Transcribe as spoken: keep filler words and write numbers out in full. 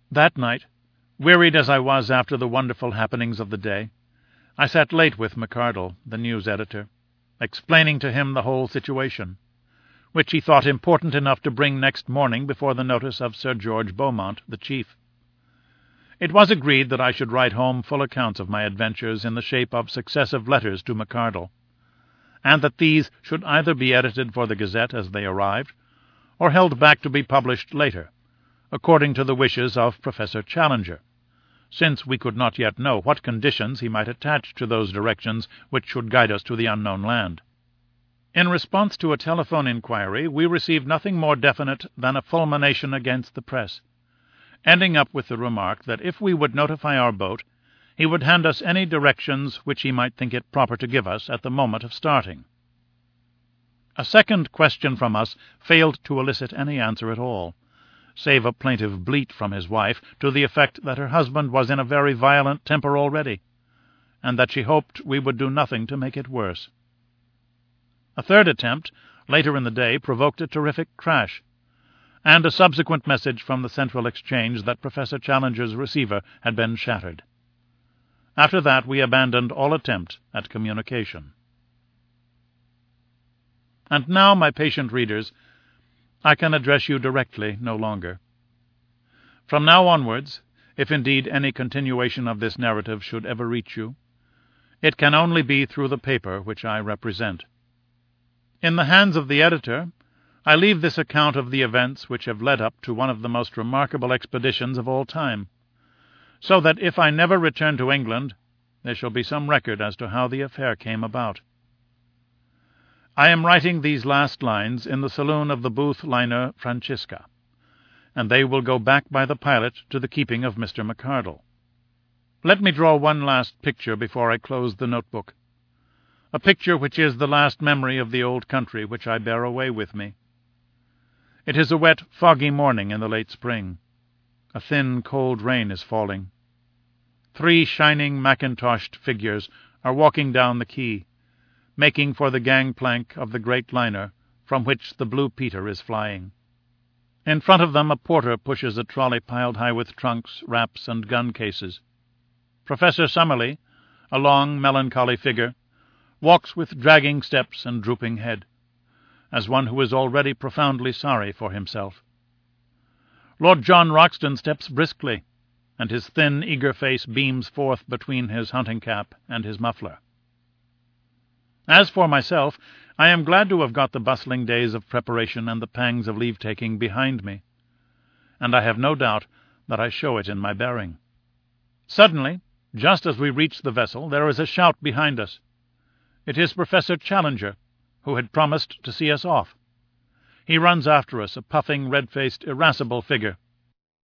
That night, wearied as I was after the wonderful happenings of the day, I sat late with McArdle, the news editor, explaining to him the whole situation, which he thought important enough to bring next morning before the notice of Sir George Beaumont, the chief. It was agreed that I should write home full accounts of my adventures in the shape of successive letters to McArdle, and that these should either be edited for the Gazette as they arrived, or held back to be published later, according to the wishes of Professor Challenger, since we could not yet know what conditions he might attach to those directions which should guide us to the unknown land. In response to a telephone inquiry, we received nothing more definite than a fulmination against the press, ending up with the remark that if we would notify our boat, he would hand us any directions which he might think it proper to give us at the moment of starting. A second question from us failed to elicit any answer at all, save a plaintive bleat from his wife to the effect that her husband was in a very violent temper already, and that she hoped we would do nothing to make it worse. A third attempt, later in the day, provoked a terrific crash, and a subsequent message from the Central Exchange that Professor Challenger's receiver had been shattered. After that we abandoned all attempt at communication. And now, my patient readers, I can address you directly no longer. From now onwards, if indeed any continuation of this narrative should ever reach you, it can only be through the paper which I represent. In the hands of the editor, I leave this account of the events which have led up to one of the most remarkable expeditions of all time, so that if I never return to England, there shall be some record as to how the affair came about. I am writing these last lines in the saloon of the Booth liner Francisca, and they will go back by the pilot to the keeping of Mister McArdle. Let me draw one last picture before I close the notebook, a picture which is the last memory of the old country which I bear away with me. It is a wet, foggy morning in the late spring. A thin, cold rain is falling. Three shining mackintoshed figures are walking down the quay, making for the gangplank of the great liner from which the Blue Peter is flying. In front of them a porter pushes a trolley piled high with trunks, wraps, and gun cases. Professor Summerlee, a long, melancholy figure, walks with dragging steps and drooping head, as one who is already profoundly sorry for himself. Lord John Roxton steps briskly, and his thin, eager face beams forth between his hunting-cap and his muffler. As for myself, I am glad to have got the bustling days of preparation and the pangs of leave-taking behind me, and I have no doubt that I show it in my bearing. Suddenly, just as we reach the vessel, there is a shout behind us. It is Professor Challenger, who had promised to see us off. He runs after us, a puffing, red-faced, irascible figure,